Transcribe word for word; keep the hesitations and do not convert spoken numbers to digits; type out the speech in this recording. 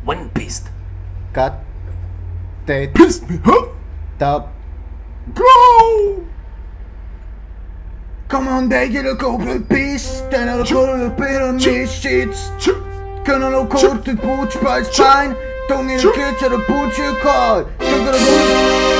When pissed. Cut. Take. Pissed me off. Stop. Go! Come on, beetje de kopen pist. En dan de pyramid shits. Kunnen ook kort het poets bij het pijn. Tong in de kut, de poetje kaart.